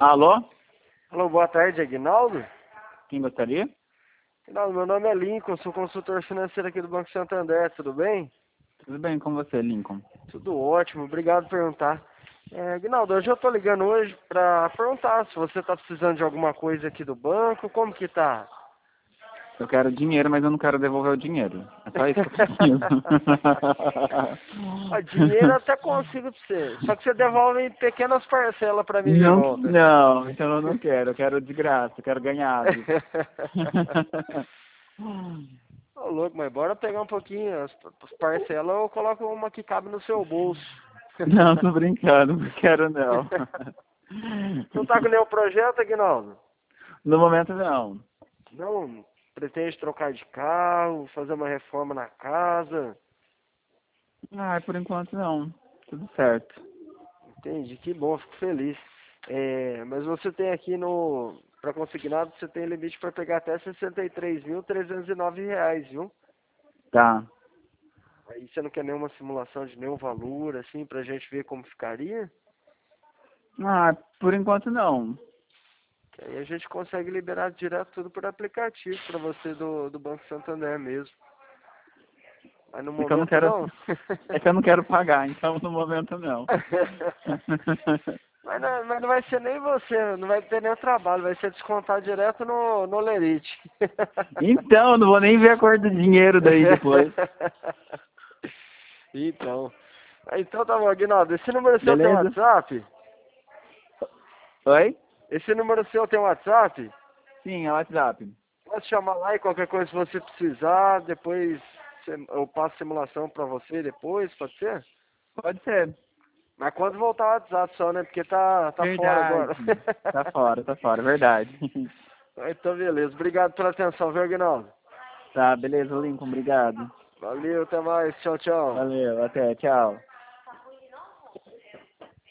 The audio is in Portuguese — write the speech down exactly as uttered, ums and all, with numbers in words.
Alô? Alô, boa tarde, Aguinaldo. Quem gostaria? Aguinaldo, meu nome é Lincoln, sou consultor financeiro aqui do Banco Santander, tudo bem? Tudo bem com você, Lincoln? Tudo ótimo, obrigado por perguntar. É, Aguinaldo, hoje eu tô ligando hoje pra perguntar se você tá precisando de alguma coisa aqui do banco, como que tá? Eu quero dinheiro, mas eu não quero devolver o dinheiro. É só isso que eu preciso. Ó, dinheiro eu até consigo pra você, só que você devolve em pequenas parcelas pra mim de Não, volta. não, então eu não quero. Eu quero de graça, eu quero ganhado. Ô louco, mas bora pegar um pouquinho, as as parcelas eu coloco uma que cabe no seu bolso. Não, tô brincando, não quero não. Não tá com nenhum projeto, Aguinaldo? No momento não. Não pretende trocar de carro, fazer uma reforma na casa? Ah, por enquanto não. Tudo certo. Entendi, que bom, fico feliz. É, mas você tem aqui no, para consignado, você tem limite para pegar até sessenta e três mil trezentos e nove reais, viu? Tá. Aí você não quer nenhuma simulação de nenhum valor, assim, pra gente ver como ficaria? Ah, por enquanto não. Que aí a gente consegue liberar direto tudo por aplicativo para você do, do Banco Santander mesmo. Mas no É que eu não momento quero. não. É que eu não quero pagar, então no momento não. Mas não, mas não vai ser nem você, não vai ter nem o trabalho, vai ser descontado direto no, no Lerite. Então, não vou nem ver a cor do dinheiro daí depois. Então. Então tá bom, Aguinaldo. Esse número seu tem Beleza? WhatsApp? Oi? Esse número seu tem WhatsApp? Sim, é o WhatsApp. Pode chamar lá e qualquer coisa se você precisar, depois eu passo simulação pra você depois, pode ser? Pode ser. Mas quando voltar o WhatsApp só, né? Porque tá, tá fora agora. Verdade. Tá fora, tá fora, verdade. Então beleza. Obrigado pela atenção, viu, Aguinaldo? Tá, beleza, Lincoln, obrigado. Valeu, até mais. Tchau, tchau. Valeu, até, tchau.